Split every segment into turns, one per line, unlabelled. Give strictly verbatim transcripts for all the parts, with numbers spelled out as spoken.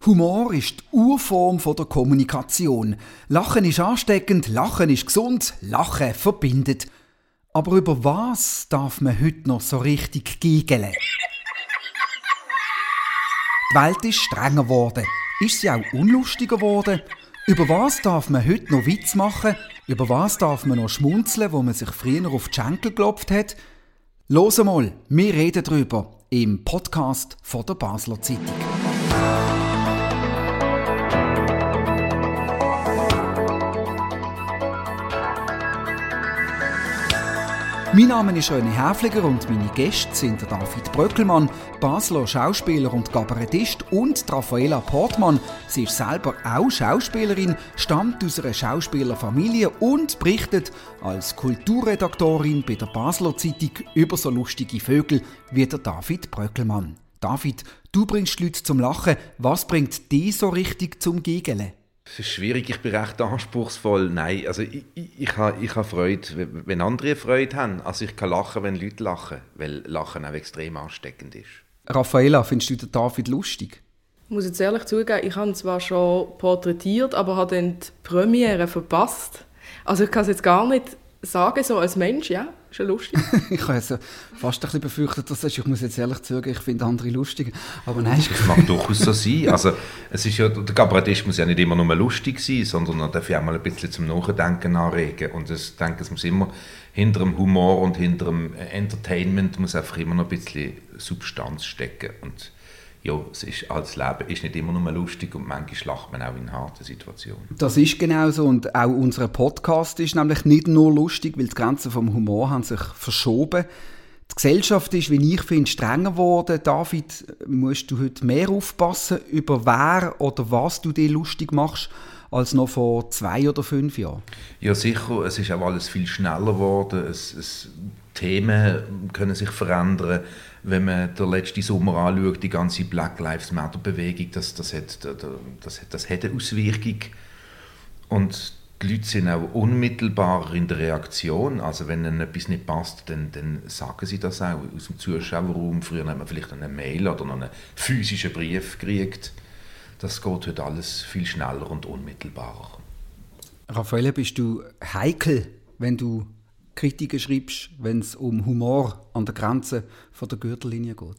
Humor ist die Urform der Kommunikation. Lachen ist ansteckend, Lachen ist gesund, Lachen verbindet. Aber über was darf man heute noch so richtig giggeln? Die Welt ist strenger geworden. Ist sie auch unlustiger geworden? Über was darf man heute noch Witz machen? Über was darf man noch schmunzeln, wo man sich früher auf die Schenkel geklopft hat? Los mal, wir reden darüber im Podcast von der Basler Zeitung. Mein Name ist René Häfliger und meine Gäste sind der David Bröckelmann, Basler Schauspieler und Kabarettist, und Raffaella Portmann. Sie ist selber auch Schauspielerin, stammt aus einer Schauspielerfamilie und berichtet als Kulturredaktorin bei der Basler Zeitung über so lustige Vögel wie der David Bröckelmann. David, du bringst die Leute zum Lachen. Was bringt dich so richtig zum Giggeln?
Es ist schwierig, ich bin recht anspruchsvoll. Nein, also ich, ich, ich habe ich ha Freude, wenn andere Freude haben. Also ich kann lachen, wenn Leute lachen, weil Lachen auch extrem ansteckend ist.
Raffaella, findest du den David lustig?
Ich muss jetzt ehrlich zugeben, ich habe ihn zwar schon porträtiert, aber habe dann die Premiere verpasst. Also ich kann es jetzt gar nicht sagen, so als Mensch, ja, ist ja lustig.
Ich habe also fast ein bisschen befürchtet, dass du sagst, ich muss jetzt ehrlich zugeben, ich finde andere lustig. Aber nein.
Das mag durchaus so sein. Also, es ist ja, der Kabarettist muss ja nicht immer nur lustig sein, sondern er darf ja auch mal ein bisschen zum Nachdenken anregen. Und ich denke, es muss immer hinter dem Humor und hinter dem Entertainment muss einfach immer noch ein bisschen Substanz stecken. Und ja, es ist, als Leben ist nicht immer nur lustig und manchmal lacht man auch in harten Situationen.
Das ist genau so, und auch unser Podcast ist nämlich nicht nur lustig, weil die Grenzen vom Humor haben sich verschoben. Die Gesellschaft ist, wie ich finde, strenger geworden. David, musst du heute mehr aufpassen, über wer oder was du dir lustig machst, als noch vor zwei oder fünf Jahren?
Ja, sicher. Es ist auch alles viel schneller geworden. Es, es, Themen können sich verändern. Wenn man den letzten Sommer anschaut, die ganze Black Lives Matter Bewegung, das, das, hat, das, hat, das hat eine Auswirkung. Und die Leute sind auch unmittelbarer in der Reaktion. Also wenn ihnen etwas nicht passt, dann, dann sagen sie das auch aus dem Zuschauerraum. Früher hat man vielleicht eine Mail oder noch einen physischen Brief gekriegt. Das geht heute alles viel schneller und unmittelbarer.
Raffaella, bist du heikel, wenn du Kritiken schreibst, wenn es um Humor an der Grenze von der Gürtellinie geht?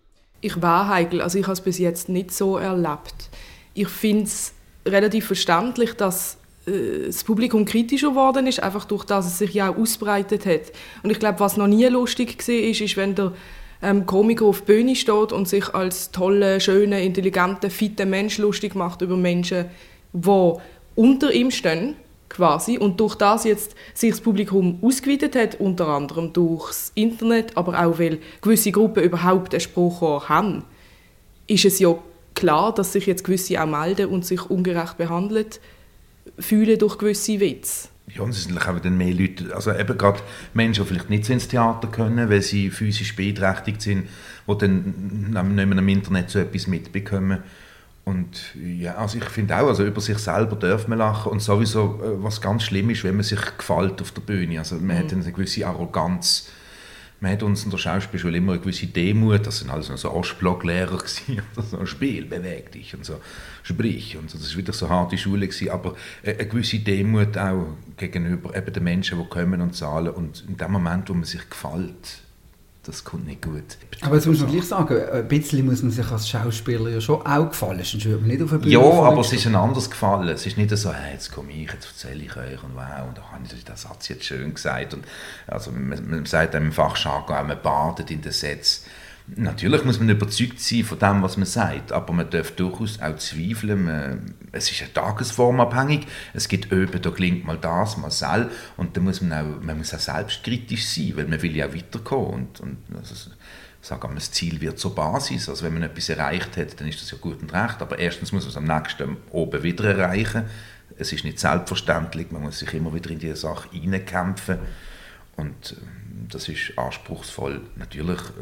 Ich war heikel, also ich habe es bis jetzt nicht so erlebt. Ich finde es relativ verständlich, dass äh, das Publikum kritischer geworden ist, einfach durch das es sich ja auch ausbreitet hat. Und ich glaube, was noch nie lustig war, ist, ist, wenn der ähm, Komiker auf der Bühne steht und sich als toller, schöner, intelligenter, fitter Mensch lustig macht über Menschen, die unter ihm stehen, quasi, und durch das jetzt sich das Publikum ausgeweitet hat, unter anderem durchs Internet, aber auch weil gewisse Gruppen überhaupt ein Sprachrohr haben, ist es ja klar, dass sich jetzt gewisse auch melden und sich ungerecht behandelt fühlen durch gewisse Witze.
Ja, und es sind auch dann mehr Leute, also eben gerade Menschen, die vielleicht nicht so ins Theater können, weil sie physisch beeinträchtigt sind, die dann nicht mehr im Internet so etwas mitbekommen. Und ja, also ich finde auch, also über sich selber darf man lachen, und sowieso, was ganz schlimm ist, wenn man sich gefällt auf der Bühne. Also man mhm. hat eine gewisse Arroganz. Man hat uns in der Schauspielschule immer eine gewisse Demut, das sind alles noch so Ostblocklehrer gewesen, so Spiel, beweg dich und so, sprich, und so. Das war wieder so eine harte Schule gewesen, aber eine gewisse Demut auch gegenüber eben den Menschen, die kommen und zahlen, und in dem Moment, wo man sich gefällt, das kommt nicht gut.
Aber jetzt muss man gleich sagen, ein bisschen muss man sich als Schauspieler ja schon auch gefallen, sonst würde man nicht auf eine Bühne.
Ja, aber es ist ein anderes Gefallen. Es ist nicht so, hey, jetzt komme ich, jetzt erzähle ich euch und wow, und da habe ich den Satz jetzt schön gesagt. Und, also man, man sagt im Fachjargon, man badet in den Sätzen. Natürlich muss man überzeugt sein von dem, was man sagt, aber man darf durchaus auch zweifeln. Man, es ist ja tagesformabhängig. Es gibt öben, da klingt mal das, mal das, und da muss man auch, man muss auch selbstkritisch sein, weil man will ja auch weiterkommen. Und, und also, sagen wir, das Ziel wird zur Basis. Also wenn man etwas erreicht hat, dann ist das ja gut und recht. Aber erstens muss man es am nächsten oben wieder erreichen. Es ist nicht selbstverständlich. Man muss sich immer wieder in diese Sache hineinkämpfen. Und das ist anspruchsvoll. Natürlich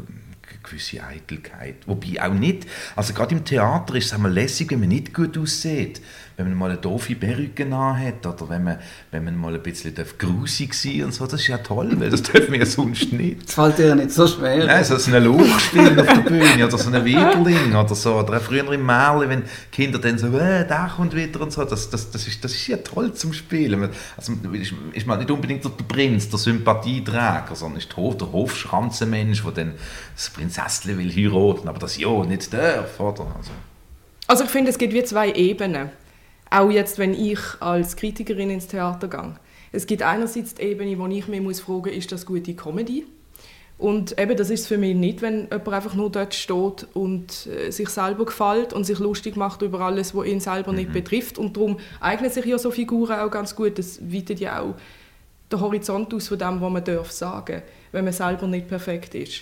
gewisse Eitelkeit. Wobei auch nicht, also gerade im Theater ist es einmal lässig, wenn man nicht gut aussieht. Wenn man mal eine doofe Perücke anhat oder wenn man, wenn man mal ein bisschen grusig sein und so, das ist ja toll, weil das dürfen wir ja sonst nicht.
Das fällt dir ja nicht so schwer.
Nein, so ein Loch spielen auf der Bühne oder so ein Weberling oder so, oder früher im Märchen, wenn Kinder dann so, äh, der kommt wieder und so, das, das, das, ist, das ist ja toll zum Spielen. Also ist, ist man nicht unbedingt der Prinz, der Sympathieträger, sondern ist der, Hof, der Hofschranzenmensch, der dann das Prinzesschen will heiraten, aber das ja nicht darf, oder? Also,
also ich finde, es gibt wie zwei Ebenen. Auch jetzt, wenn ich als Kritikerin ins Theater gehe. Es gibt einerseits die Ebene, wo ich mich muss fragen, ist das gute Comedy? Und eben, das ist es für mich nicht, wenn jemand einfach nur dort steht und äh, sich selber gefällt und sich lustig macht über alles, was ihn selber mhm. nicht betrifft. Und darum eignen sich ja so Figuren auch ganz gut. Das weitet ja auch den Horizont aus von dem, was man darf sagen, wenn man selber nicht perfekt ist.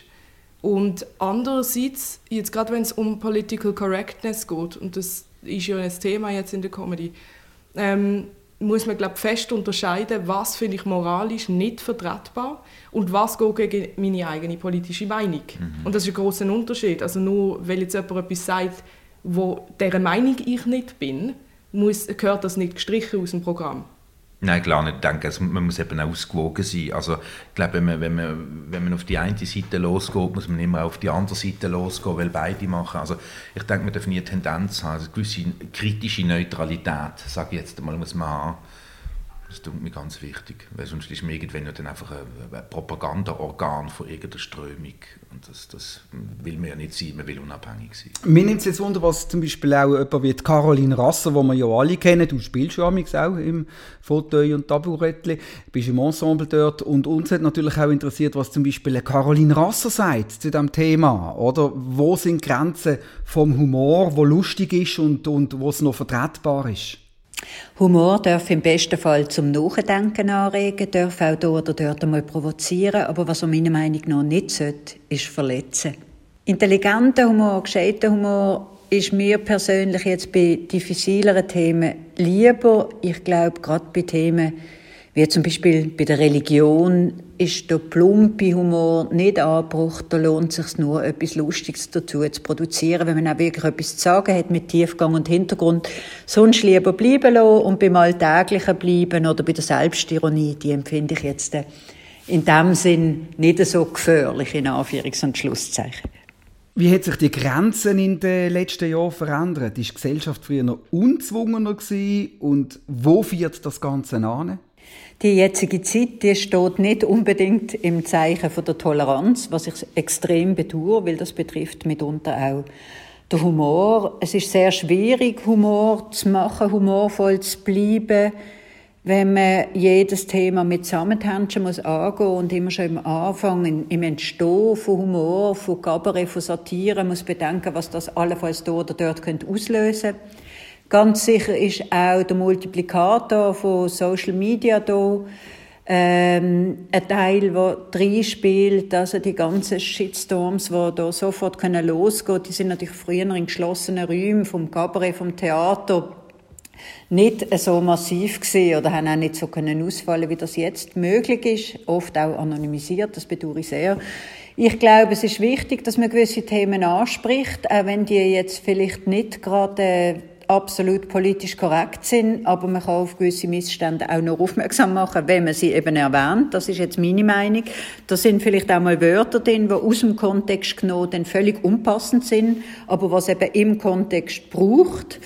Und andererseits, jetzt gerade wenn es um Political Correctness geht, und das ist ja ein Thema jetzt in der Comedy, ähm, muss man, glaube ich, fest unterscheiden, was finde ich moralisch nicht vertretbar und was geht gegen meine eigene politische Meinung. Mhm. Und das ist ein grosser Unterschied. Also nur weil jetzt jemand etwas sagt, wo deren Meinung ich nicht bin, muss, gehört das nicht gestrichen aus dem Programm.
Nein, klar nicht. Ich denke, also man muss eben ausgewogen sein. Also, ich glaube, wenn man, wenn, man, wenn man auf die eine Seite losgeht, muss man immer auf die andere Seite losgehen, weil beide machen. Also, ich denke, man darf nie eine Tendenz haben. Also, eine gewisse kritische Neutralität, sage ich jetzt einmal, muss man haben. Das tut mir ganz wichtig, weil sonst ist man irgendwann dann einfach ein, ein Propagandaorgan von irgendeiner Strömung. Und das, das will man ja nicht sein, man will unabhängig sein.
Mir nimmt es jetzt Wunder, was zum Beispiel auch jemand wie Caroline Rasser, die wir ja alle kennen, du spielst ja auch im Fauteuil und Taburettli, bist im Ensemble dort, und uns hat natürlich auch interessiert, was zum Beispiel Caroline Rasser sagt zu diesem Thema, oder? Wo sind die Grenzen vom Humor, wo lustig ist und, und wo es noch vertretbar ist?
Humor darf im besten Fall zum Nachdenken anregen, darf auch dort oder dort einmal provozieren, aber was er meiner Meinung nach nicht sollte, ist verletzen. Intelligenter Humor, gescheiter Humor ist mir persönlich jetzt bei diffizileren Themen lieber. Ich glaube, gerade bei Themen wie zum Beispiel bei der Religion ist der plumpe Humor nicht angebracht. Da lohnt es sich nur, etwas Lustiges dazu zu produzieren, wenn man auch wirklich etwas zu sagen hat mit Tiefgang und Hintergrund. Sonst lieber bleiben lassen und beim Alltäglichen bleiben oder bei der Selbstironie, die empfinde ich jetzt in dem Sinn nicht so gefährlich, in Anführungs- und Schlusszeichen.
Wie hat sich die Grenzen in den letzten Jahren verändert? Ist die Gesellschaft früher noch unzwungener gewesen? Und wo führt das Ganze an?
Die jetzige Zeit, die steht nicht unbedingt im Zeichen von der Toleranz, was ich extrem bedauere, weil das betrifft mitunter auch den Humor. Es ist sehr schwierig, Humor zu machen, humorvoll zu bleiben, wenn man jedes Thema mit Zusammenhängen muss angehen und immer schon im Anfang, im Entstehen von Humor, von Kabarett, von Satire, muss bedenken, was das allenfalls dort oder dort könnte auslösen könnte. Ganz sicher ist auch der Multiplikator von Social Media da, ähm, ein Teil, der reinspielt, also die ganzen Shitstorms, die da sofort können losgehen, die sind natürlich früher in geschlossenen Räumen vom Kabarett, vom Theater nicht so massiv gewesen oder haben auch nicht so können ausfallen, wie das jetzt möglich ist, oft auch anonymisiert, das bedauere ich sehr. Ich glaube, es ist wichtig, dass man gewisse Themen anspricht, auch wenn die jetzt vielleicht nicht gerade äh, absolut politisch korrekt sind, aber man kann auf gewisse Missstände auch noch aufmerksam machen, wenn man sie eben erwähnt. Das ist jetzt meine Meinung. Da sind vielleicht auch mal Wörter drin, die aus dem Kontext genommen dann völlig unpassend sind, aber was eben im Kontext braucht.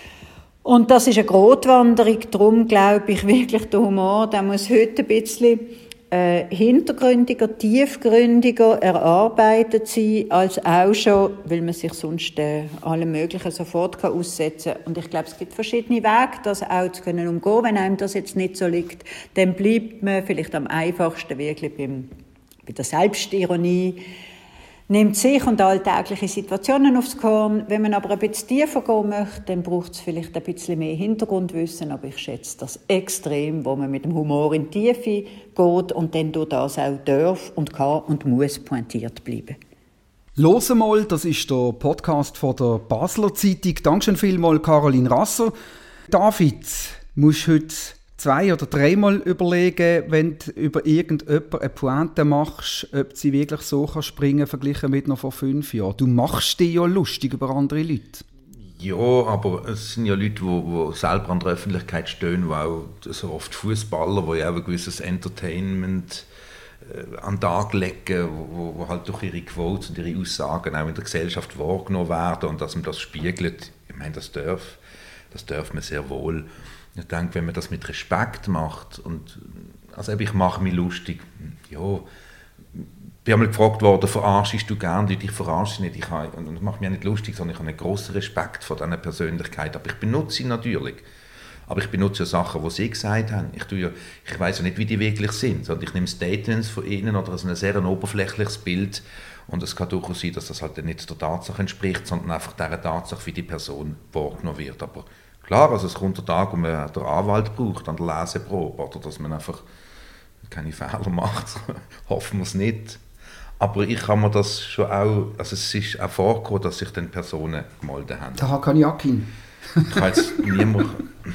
Und das ist eine Gratwanderung. Darum glaube ich wirklich, der Humor, der muss heute ein bisschen äh, hintergründiger, tiefgründiger erarbeitet sein, als auch schon, weil man sich sonst äh, allem Möglichen sofort kann aussetzen kann. Und ich glaube, es gibt verschiedene Wege, das auch zu können umgehen. Wenn einem das jetzt nicht so liegt, dann bleibt man vielleicht am einfachsten wirklich beim, bei der Selbstironie, nimmt sich und alltägliche Situationen aufs Korn. Wenn man aber ein bisschen tiefer gehen möchte, dann braucht es vielleicht ein bisschen mehr Hintergrundwissen, aber ich schätze das extrem, wo man mit dem Humor in die Tiefe geht und dann durch das auch darf und kann und muss pointiert bleiben.
Los mal, das ist der Podcast von der Basler Zeitung. Dankeschön vielmals, Caroline Rasser. David, musst heute zwei- oder dreimal überlegen, wenn du über irgendjemanden eine Pointe machst, ob sie wirklich so kann springen, verglichen mit noch vor fünf Jahren. Du machst dich ja lustig über andere Leute.
Ja, aber es sind ja Leute, die, die selber an der Öffentlichkeit stehen, die auch so oft Fußballer, die ja auch ein gewisses Entertainment äh, an den Tag legen, wo, wo halt durch ihre Quotes und ihre Aussagen auch in der Gesellschaft wahrgenommen werden und dass man das spiegelt. Ich meine, das darf, das darf man sehr wohl. Ich denke, wenn man das mit Respekt macht und also ich mache mich lustig, ja, ich bin einmal gefragt worden, verarschst du gerne Leute? Ich verarsche nicht, ich habe, und das macht mich auch nicht lustig, sondern ich habe einen grossen Respekt vor dieser Persönlichkeit, aber ich benutze sie natürlich. Aber ich benutze ja Sachen, die sie gesagt haben. Ich, tue ja, ich weiss ja nicht, wie die wirklich sind, sondern ich nehme Statements von ihnen oder ein sehr ein oberflächliches Bild und es kann durchaus sein, dass das halt nicht der Tatsache entspricht, sondern einfach der Tatsache, wie die Person wahrgenommen wird. Aber klar, also es kommt der Tag, wo man den Anwalt braucht an der Leseprobe oder dass man einfach keine Fehler macht, hoffen wir es nicht. Aber ich kann mir das schon auch, also es ist auch vorgekommen, dass sich dann Personen gemeldet haben.
Der Hakan Yakin.
Ich kann jetzt niemand...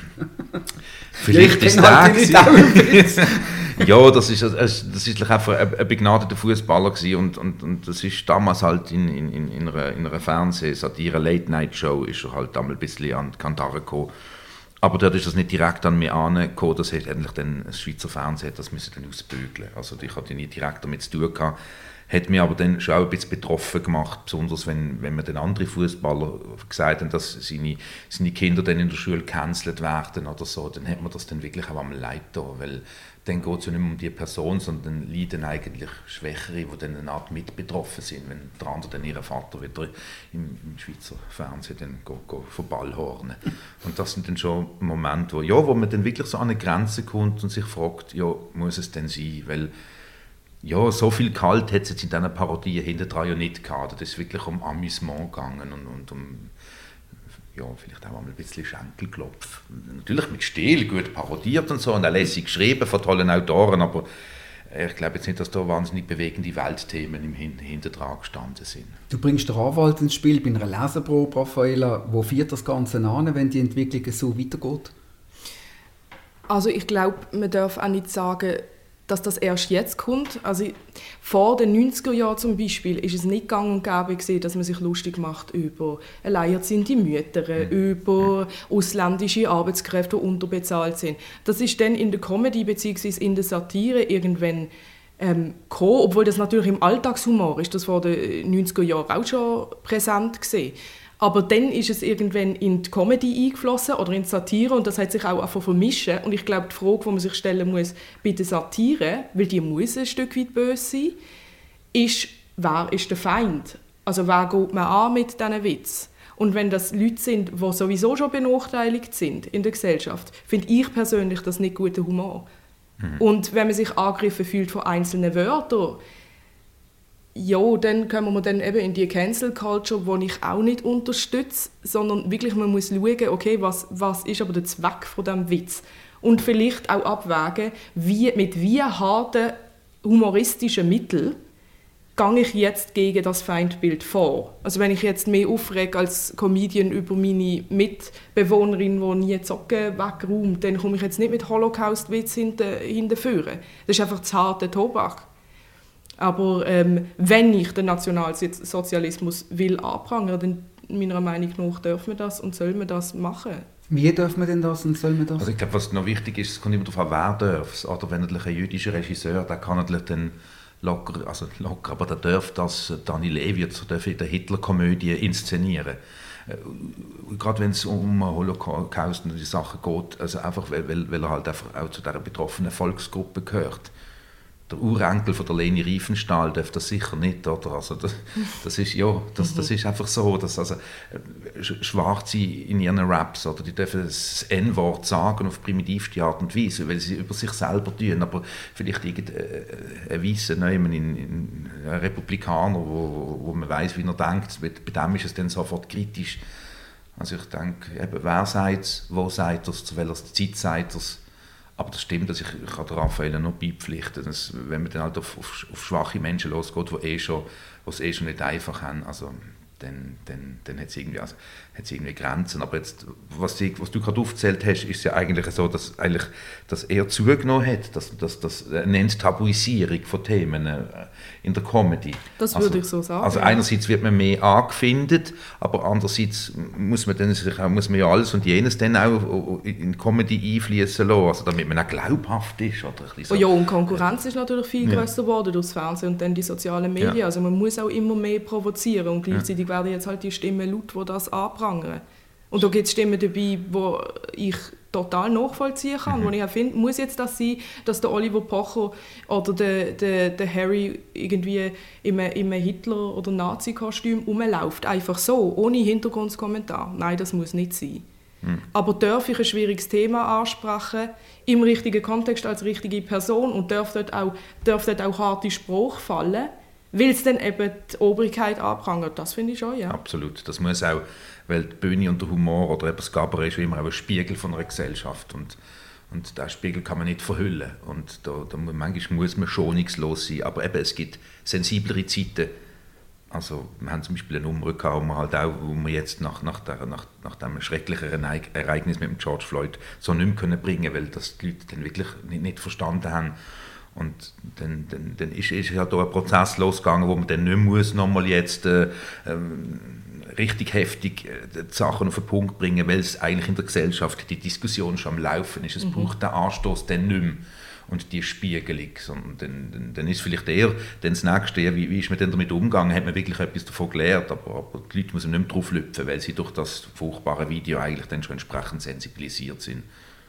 Vielleicht
ja,
ist der ja, das ist, das ist einfach ein begnadeter Fußballer gewesen und, und, und das ist damals halt in, in, in einer, in einer Fernsehsatire, Late-Night-Show, ist er halt damals ein bisschen an die Kantare gekommen. Aber dort ist das nicht direkt an mich angekommen, das hat endlich dann das Schweizer Fernsehen das müssen dann ausbügeln. Also ich hatte nie direkt damit zu tun gehabt. Hat mich aber dann schon auch ein bisschen betroffen gemacht, besonders wenn, wenn mir dann andere Fußballer gesagt haben, dass seine, seine Kinder dann in der Schule gecancelt werden oder so, dann hat man das dann wirklich auch am Leid da, weil dann geht es ja nicht mehr um die Person, sondern dann leiden eigentlich Schwächere, die dann eine Art mit betroffen sind, wenn der andere dann ihren Vater wieder im, im Schweizer Fernsehen dann go, go vom Ball hornen. Und das sind dann schon Momente, wo, ja, wo man dann wirklich so an eine Grenze kommt und sich fragt, ja, muss es denn sein, weil ja, so viel Kalt hat es jetzt in diesen Parodien hinterher ja nicht gehabt. Das ist wirklich um Amüsement gegangen und, und um, ja, vielleicht auch mal ein bisschen Schenkelklopf. Natürlich mit Stil, gut parodiert und so und auch lässig geschrieben von tollen Autoren, aber ich glaube jetzt nicht, dass da wahnsinnig bewegende Weltthemen im Hintertrag gestanden sind.
Du bringst den Anwalt ins Spiel bei einer Leseprobe, Raffaella. Wo führt das Ganze an, wenn die Entwicklung so weitergeht?
Also ich glaube, man darf auch nicht sagen, dass das erst jetzt kommt. Also vor den neunziger Jahren zum Beispiel ist es nicht gang und gäbe gewesen, dass man sich lustig macht über alleinerziehende Mütter, mhm. über ausländische Arbeitskräfte, die unterbezahlt sind. Das ist dann in der Comedy bzw. in der Satire irgendwann ähm, gekommen, obwohl das natürlich im Alltagshumor ist, das vor den neunziger Jahren auch schon präsent gewesen. Aber dann ist es irgendwann in die Comedy eingeflossen oder in die Satire und das hat sich auch einfach vermischen. Und ich glaube, die Frage, die man sich stellen muss bei der Satire, weil die muss ein Stück weit böse sein, ist, wer ist der Feind? Also wer geht man an mit diesen Witz? Und wenn das Leute sind, die sowieso schon benachteiligt sind in der Gesellschaft, finde ich persönlich das nicht guter Humor. Mhm. Und wenn man sich angegriffen fühlt von einzelnen Wörtern, ja, dann kommen wir dann eben in die Cancel Culture, die ich auch nicht unterstütze, sondern wirklich, man muss schauen, okay, was, was ist aber der Zweck von diesem Witz? Und vielleicht auch abwägen, wie, mit wie harten humoristischen Mitteln gehe ich jetzt gegen das Feindbild vor. Also wenn ich jetzt mehr aufrege als Comedian über meine Mitbewohnerin, die nie Socken wegräumt, dann komme ich jetzt nicht mit Holocaust-Witz hinterführen. Das ist einfach zu harter Tobak. Aber ähm, wenn ich den Nationalsozialismus will anprangern, dann meiner Meinung nach darf man das und soll man das machen.
Wie darf man denn das und soll man das?
Also ich glaube, was noch wichtig ist, es kommt immer darauf an, wer darf. Oder wenn natürlich ein jüdischer Regisseur, der kann natürlich dann locker, also locker, aber der darf das, Dani Levy, der darf in der Hitler-Komödie inszenieren. Gerade wenn es um Holocaust und die Sachen geht, also einfach, weil, weil, weil er halt einfach auch zu dieser betroffenen Volksgruppe gehört. Der Urenkel von der Leni Riefenstahl darf das sicher nicht, oder? Also das, das ist ja, das, das ist einfach so, dass also Schwarze in ihren Raps, oder die dürfen das En-Wort sagen auf primitivste Art und Weise, weil sie über sich selber tun, aber vielleicht irgendein Weisser in, in ein Republikaner, wo, wo man weiß, wie er denkt, bei dem ist es dann sofort kritisch. Also ich denke, eben, wer sagt es, wo sagt er es, zu welcher Zeit sagt er es. Aber das stimmt, dass ich, ich kann Raffaella noch beipflichten, dass, wenn man dann halt auf, auf, auf schwache Menschen losgeht, die eh schon, es eh schon nicht einfach haben, also dann, dann, dann hat es irgendwie, also, irgendwie Grenzen. Aber jetzt, was, die, was du gerade aufgezählt hast, ist ja eigentlich so, dass eigentlich das eher zugenommen hat, dass, dass, dass eine Enttabuisierung von Themen äh, in der Comedy.
Das
also,
würde ich so sagen.
Also einerseits wird man mehr angefindet, aber andererseits muss man, dann sich auch, muss man ja alles und jenes dann auch in Comedy einfließen lassen, also damit man auch glaubhaft ist. Oder ein so.
Oh ja, und Konkurrenz ist natürlich viel ja. grösser geworden durch das Fernsehen und dann die sozialen Medien. Ja. Also man muss auch immer mehr provozieren und gleichzeitig ja. werden jetzt halt die Stimmen laut, die das anprangern. Und da gibt es Stimmen dabei, die ich total nachvollziehen kann, mhm. wo ich auch finde, muss jetzt das sein, dass der Oliver Pocher oder der, der, der Harry irgendwie in einem, in einem Hitler- oder Nazi-Kostüm rumläuft, einfach so, ohne Hintergrundkommentar. Nein, das muss nicht sein. Mhm. Aber darf ich ein schwieriges Thema ansprechen, im richtigen Kontext als richtige Person und darf dort auch, darf dort auch harte Sprache fallen, weil es dann eben die Obrigkeit anprangert. Das finde ich schon, ja.
Absolut, das muss auch, weil die Bühne und der Humor oder eben das Kabarett ist immer auch ein Spiegel von einer Gesellschaft und, und diesen Spiegel kann man nicht verhüllen und da, da manchmal muss man schonungslos sein, aber eben, es gibt sensiblere Zeiten. Also wir haben zum Beispiel eine Nummer gehabt, wo wir, halt auch, wo wir jetzt nach, nach, der, nach, nach dem schrecklichen Ereignis mit dem George Floyd so nicht mehr können bringen, weil das die Leute dann wirklich nicht, nicht verstanden haben. Und dann, dann, dann ist, ist ja da ein Prozess losgegangen, wo man dann nicht muss nochmal jetzt äh, ähm, richtig heftig äh, die Sachen auf den Punkt bringen, weil es eigentlich in der Gesellschaft die Diskussion schon am Laufen ist. Es mhm. braucht den Anstoß dann nicht mehr und die Spiegelung. Sondern dann, dann, dann ist vielleicht eher dann das Nächste, ja, wie, wie ist man denn damit umgegangen, hat man wirklich etwas davon gelernt, aber, aber die Leute müssen nicht mehr drauf lüpfen, weil sie durch das furchtbare Video eigentlich dann schon entsprechend sensibilisiert sind.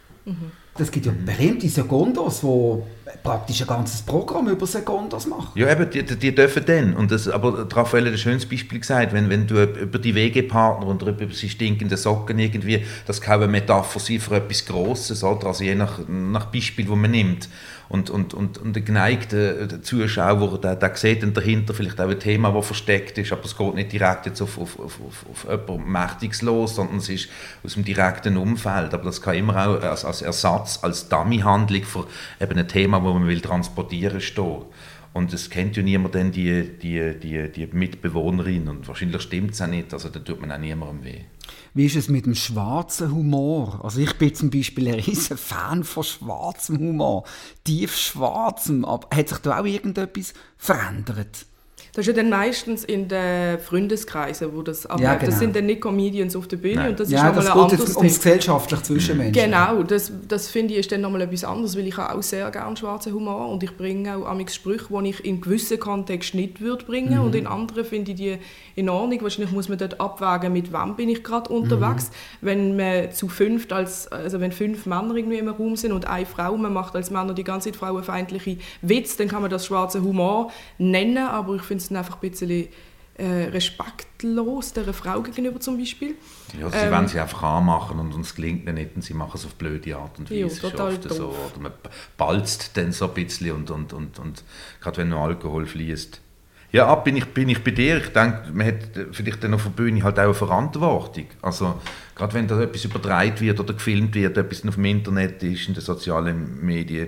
Es gibt ja berühmte Secondos, die praktisch ein ganzes Programm über Secondos machen.
Ja, eben, die, die dürfen dann. Und das, aber Raphael hat ein schönes Beispiel gesagt, wenn, wenn du über die W G-Partner oder über die stinkenden Socken irgendwie, das kann eine Metapher sein für etwas Grosses, oder? Also je nach, nach Beispiel, das man nimmt. Und, und, und, und der geneigte Zuschauer, der, der sieht dann dahinter vielleicht auch ein Thema, das versteckt ist, aber es geht nicht direkt jetzt auf, auf, auf, auf, auf jemand Mächtiges los, sondern es ist aus dem direkten Umfeld. Aber das kann immer auch als, als Ersatz, als Dummy-Handlung für eben ein Thema, das man will transportieren stehen. Und es kennt ja niemand dann die, die, die, die Mitbewohnerin und wahrscheinlich stimmt es auch nicht, also da tut man auch niemandem weh.
Wie ist es mit dem schwarzen Humor? Also ich bin zum Beispiel ein riesen Fan von schwarzem Humor, tief schwarzem, aber hat sich da auch irgendetwas verändert?
Das ist ja dann meistens in den Freundeskreisen, wo das abläuft. Ja, genau. Das sind dann nicht Comedians auf der Bühne. Nein. Und das
ja,
ist
das
nochmal ein
geht
anderes
ums gesellschaftliche Zwischenmenschen.
Genau, das, das finde ich ist dann nochmal etwas anderes, weil ich auch sehr gerne schwarzen Humor und ich bringe auch manchmal Sprüche, die ich in gewissen Kontexten nicht würde bringen mhm. und in anderen finde ich die in Ordnung. Wahrscheinlich muss man dort abwägen, mit wem bin ich gerade unterwegs. Mhm. Wenn man zu fünft, als, also wenn fünf Männer irgendwie im Raum sind und eine Frau, man macht als Männer die ganze Zeit frauenfeindliche Witze, dann kann man das schwarzen Humor nennen, aber ich finde es einfach ein bisschen äh, respektlos dieser Frau gegenüber zum Beispiel.
Ja, sie ähm, wollen sie einfach anmachen und uns gelingt ihnen nicht und sie machen es auf blöde Art und Weise.
Ja, total
oft so. Oder man balzt dann so ein bisschen und, und, und, und gerade wenn noch Alkohol fließt. Ja, ab bin ich, bin ich bei dir. Ich denke, man hat vielleicht dann auf der Bühne halt auch eine Verantwortung. Also, gerade wenn da etwas übertragen wird oder gefilmt wird, etwas auf dem Internet ist, in den sozialen Medien,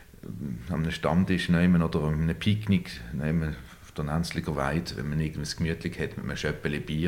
an einem Stammtisch nehmen oder an einem Picknick nehmen, auf der Nenzliger Weide, wenn man irgendwas gemütlich hat mit einem Schöppeli Bier,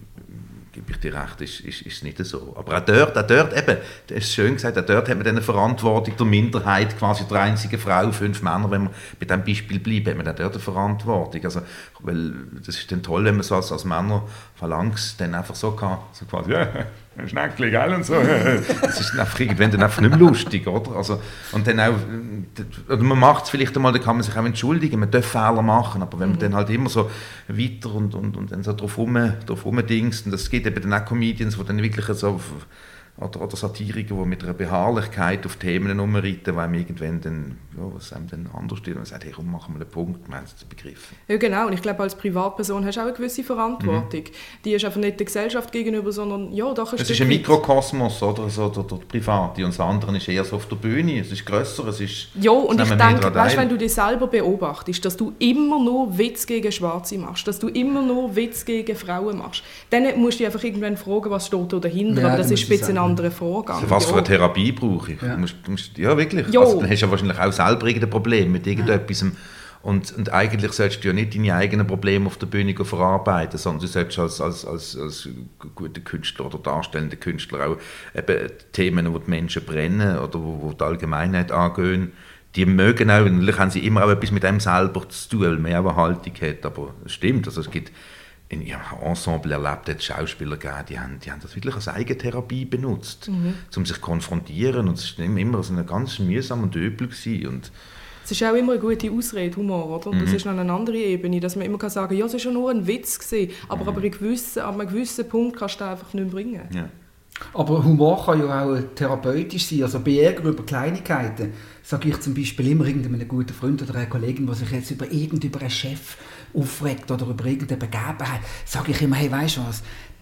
gebe ich dir recht, ist, ist, ist nicht so. Aber auch dort, auch dort eben, das ist schön gesagt, auch dort hat man dann eine Verantwortung der Minderheit, quasi der einzigen Frau, fünf Männer, wenn wir bei diesem Beispiel bleiben, hat man dann dort eine Verantwortung. Also, weil das ist dann toll, wenn man so als, als Männerphalanx dann einfach so kann, so quasi, ja, ein Schneckli, gell, und so. Das ist dann einfach irgendwann dann einfach nicht mehr lustig, oder? Also, und dann auch, oder man macht es vielleicht einmal, da kann man sich auch entschuldigen, man darf Fehler machen, aber wenn man mhm. dann halt immer so weiter und, und, und dann so drauf rum, drauf rumdingst, und es gibt eben dann auch Comedians, die dann wirklich so auf, oder, oder Satiriker, die mit einer Beharrlichkeit auf Themen rumreiten, weil man irgendwann dann, ja, was einem dann anders steht und man sagt, hey, komm, machen wir den Punkt, wir haben es begriffen.
Ja, genau, und ich glaube, als Privatperson hast du auch eine gewisse Verantwortung. Mhm. Die ist einfach nicht der Gesellschaft gegenüber, sondern, ja, doch ein
Es
Stück
ist ein Mikrokosmos, oder, so, der, der Private, und das andere ist eher so auf der Bühne, es ist grösser, es ist...
Ja, und ich denke, weißt, wenn du dich selber beobachtest, dass du immer nur Witz gegen Schwarze machst, dass du immer nur Witz gegen Frauen machst, dann musst du dich einfach irgendwann fragen, was steht da dahinter, ja, aber das ist ein bisschen ein anderer Vorgang.
Was für eine Therapie brauche ich? Ja, musst, musst, ja wirklich. Ja. Also, dann hast du ja wahrscheinlich auch selber irgendein Problem mit irgendetwas. Und, und eigentlich solltest du ja nicht deine eigenen Probleme auf der Bühne verarbeiten, sondern du solltest als, als, als, als guter Künstler oder darstellender Künstler auch eben Themen, wo die Menschen brennen oder wo, wo die Allgemeinheit angehen, die mögen auch, natürlich haben sie immer auch etwas mit dem selber zu tun, weil man auch eine Haltung hat, aber es stimmt, also es gibt in ihrem Ensemble erlebt es Schauspieler gegeben, die haben, die haben das wirklich als Eigentherapie benutzt, mhm. um sich zu konfrontieren, und es war immer so eine ganz mühsam und übel gewesen. Und
es ist auch immer eine gute Ausrede, Humor, oder? Und das mhm. ist noch eine andere Ebene, dass man immer kann sagen kann, ja, es war ja nur ein Witz gewesen, aber mhm. ab, einem gewissen, ab einem gewissen Punkt kannst du den einfach nicht mehr bringen.
Ja.
Aber Humor kann ja auch therapeutisch sein, also bei Ärger über Kleinigkeiten sage ich zum Beispiel immer irgendeinem guten Freund oder einer Kollegin, der sich jetzt über irgendeinen Chef aufregt oder über irgendeine Begebenheit, sage ich immer, hey, weißt du was,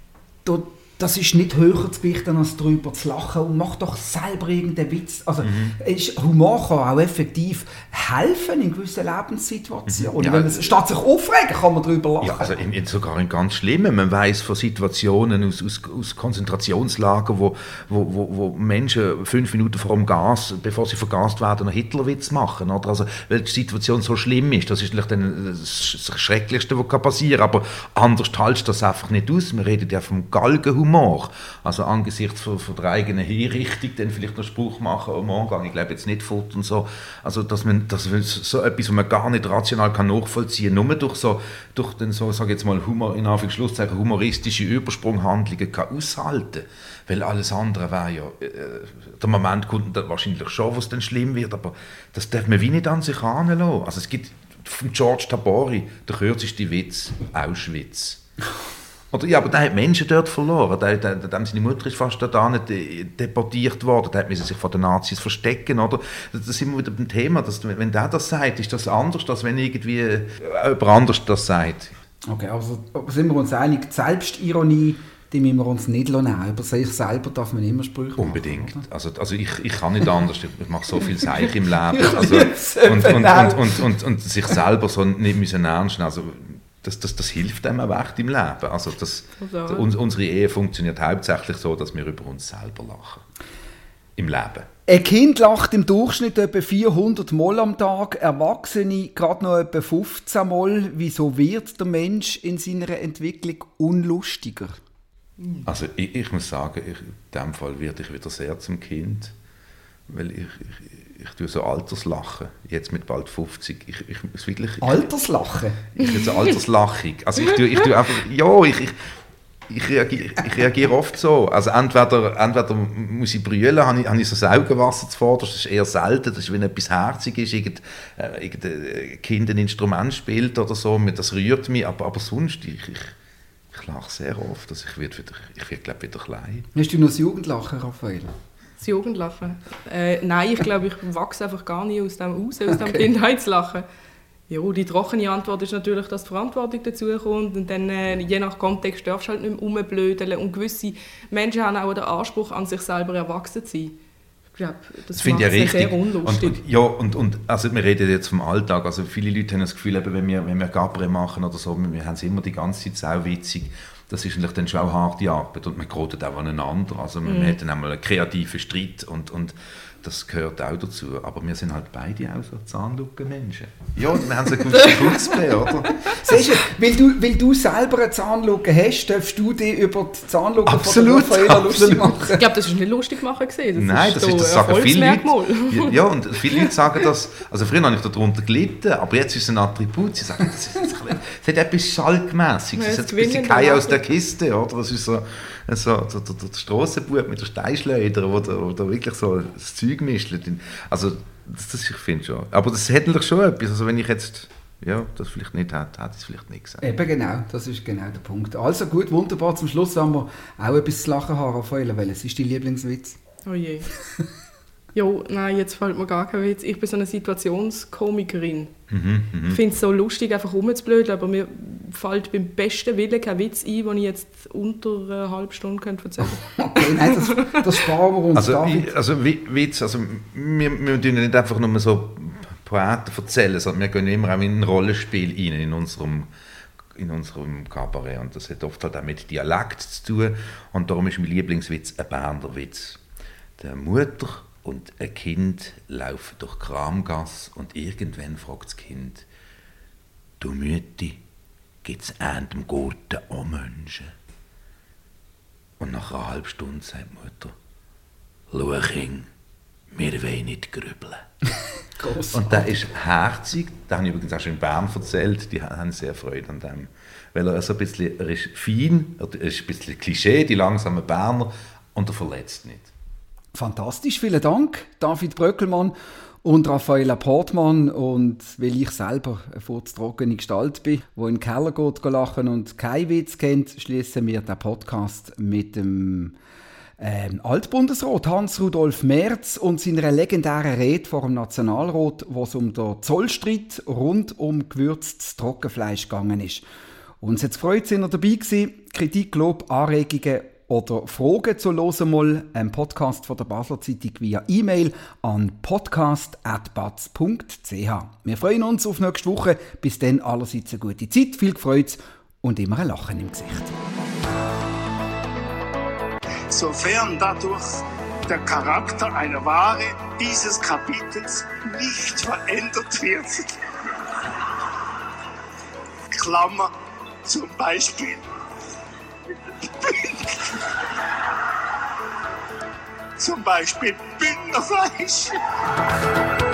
du, das ist nicht höher zu gewichten, als darüber zu lachen, und mach doch selber irgendeinen Witz. Also mhm. ist, Humor kann auch effektiv helfen in gewissen Lebenssituationen. Ja, wenn man, statt sich aufregen, kann man darüber lachen.
Ja, also in, in sogar in ganz schlimmen. Man weiss von Situationen aus, aus, aus Konzentrationslagern, wo, wo, wo, wo Menschen fünf Minuten vor dem Gas, bevor sie vergast werden, einen Hitlerwitz machen. Oder? Also, weil die Situation so schlimm ist. Das ist vielleicht das Schrecklichste, was passieren kann. Aber anders haltest du das einfach nicht aus. Wir reden ja vom Galgenhumor. Humor. Also angesichts von, von der eigenen Hinrichtung dann vielleicht noch Spruch machen, oh morgen ich glaube jetzt nicht fort und so. Also dass man, das ist so etwas, was man gar nicht rational kann nachvollziehen kann, nur durch so, durch den so, sage jetzt mal, Humor, in Anführungszeichen, humoristische Übersprunghandlungen kann aushalten. Weil alles andere wäre ja, äh, der Moment kommt dann wahrscheinlich schon, was dann schlimm wird, aber das darf man wie nicht an sich heranlassen. Also es gibt von George Tabori, der kürzeste Witz, Auschwitz. Oder, ja, aber der hat Menschen dort verloren. Der, der, der, seine Mutter ist fast da nicht deportiert worden. Der musste sich vor den Nazis verstecken. Oder? Das sind wir wieder beim Thema. Dass, wenn der das sagt, ist das anders, als wenn irgendwie jemand anders das sagt.
Okay, also sind wir uns einig, die Selbstironie, die müssen wir uns nicht nehmen. Über sich selber darf man immer Sprüche machen.
Unbedingt. Oder? Also, also ich, ich kann nicht anders. Ich mache so viel Seich im Leben. Also, und, und, und, und, und, und sich selber so nicht müssen ernst nehmen. Also, Das, das, das hilft einem auch echt im Leben. Also das, das, unsere Ehe funktioniert hauptsächlich so, dass wir über uns selber lachen. Im Leben.
Ein Kind lacht im Durchschnitt etwa vierhundert Mal am Tag, Erwachsene gerade noch etwa fünfzehn Mal. Wieso wird der Mensch in seiner Entwicklung unlustiger?
Also ich, ich muss sagen, ich, in diesem Fall werde ich wieder sehr zum Kind, weil ich, ich, ich tue so Alterslachen, jetzt mit bald fünfzig. Ich, ich, ich, wirklich,
Alterslachen?
Ich tue so Alterslachung. Also ich tue, ich tue einfach, ja, ich, ich, ich, reagiere, ich reagiere oft so. Also entweder, entweder muss ich brüllen, habe ich, habe ich so das Augenwasser zuvorderst, das ist eher selten, das ist, wenn etwas herzig ist, irgendein, äh, irgendein Kind ein Instrument spielt oder so, das rührt mich, aber, aber sonst, ich, ich, ich lache sehr oft, also ich werde, wieder, ich werde glaube wieder klein.
Hast du noch das Jugendlachen, Raphael?
Das Jugendlachen? Äh, nein, ich glaube, ich wachse einfach gar nicht aus dem raus, aus dem okay. Kindheitslachen. Ja, die trockene Antwort ist natürlich, dass die Verantwortung dazukommt und dann, äh, je nach Kontext darfst du halt nicht mehr rumblödeln und gewisse Menschen haben auch den Anspruch, an sich selber erwachsen zu sein. Ich glaube, das, das macht
ja
es sehr unlustig.
Und, und, ja, und, und also wir reden jetzt vom Alltag, also viele Leute haben das Gefühl, eben, wenn wir, wenn wir Gabre machen oder so, wir haben es immer die ganze Zeit sau witzig. Das ist natürlich dann schon auch harte Arbeit und man gerät auch aneinander, also man, mm. man hat dann einmal einen kreativen Streit und, und das gehört auch dazu, aber wir sind halt beide auch so Zahnlückenmenschen. Ja, wir haben so einen guten Putzbär, oder?
Siehst du, weil du, weil du selber eine Zahnlücke hast, darfst du dich über die Zahnlücke
absolut,
von der Raffaella lustig machen.
Ich glaube, das ist nicht lustig machen gewesen. Das
Nein,
ist
das ist das sagen viele Leute. Ja, und viele Leute sagen das, also früher habe ich darunter gelitten, aber jetzt ist es ein Attribut. Sie sagen, das, ist, das hat etwas Schalkmässiges, das hat ein bisschen Kai aus der Kiste, oder? Das ist so, so der, der, der Strassenbub mit der Steinschleuder, wo der, wo der wirklich so das Zeug mischt. Also das, das ich finde schon. Aber das hätte natürlich schon etwas. Also wenn ich jetzt ja, das vielleicht nicht hätte, hätte ich es vielleicht nicht gesagt.
Eben genau, das ist genau der Punkt. Also gut, wunderbar. Zum Schluss haben wir auch etwas zu lachen haben, Raphael. Welches ist dein Lieblingswitz?
Oh je. Jo, nein, jetzt fällt mir gar kein Witz. Ich bin so eine Situationskomikerin.
Mhm, mh.
Ich finde es so lustig, einfach rumzublödeln, aber mir fällt beim besten Willen kein Witz ein, den ich jetzt unter einer halben Stunde erzählen könnte.
Okay, nein, das, das sparen wir uns.
Also, ich, also Witz, also wir, wir tun nicht einfach nur so Poeten erzählen, sondern wir gehen immer auch in ein Rollenspiel rein, in unserem in unserem Kabarett. Und das hat oft halt auch mit Dialekt zu tun. Und darum ist mein Lieblingswitz ein Berner Witz. Der Mutter und ein Kind laufen durch Kramgasse und irgendwann fragt das Kind, du Mütti, gibt's an dem Gurten auch Menschen? Und nach einer halben Stunde sagt die Mutter, schau Kind, wir wollen nicht grübeln. Und das ist herzig, das habe ich übrigens auch schon in Bern erzählt, die haben sehr Freude an dem. Weil er so ein bisschen, er ist fein, er ist ein bisschen Klischee, die langsamen Berner, und er verletzt nicht.
Fantastisch, vielen Dank, David Bröckelmann und Raffaella Portmann. Und weil ich selber eine furztrockene Gestalt bin, die in den Keller geht lachen und keinen Witz kennt, schließen wir den Podcast mit dem ähm, Altbundesrat Hans-Rudolf Merz und seiner legendären Rede vor dem Nationalrat, wo es um den Zollstreit rund um gewürztes Trockenfleisch gegangen ist. Uns hat es gefreut, sind ihr dabei gewesen. Kritik, Lob, Anregungen oder Fragen zu «Hören mal» einem Podcast von der Basler Zeitung via E-Mail an podcast at batz punkt c h. Wir freuen uns auf nächste Woche. Bis dann allerseits eine gute Zeit, viel Freude und immer ein Lachen im Gesicht.
Sofern dadurch der Charakter einer Ware dieses Kapitels nicht verändert wird. Klammer zum Beispiel. Zum Beispiel Bündnerfleisch.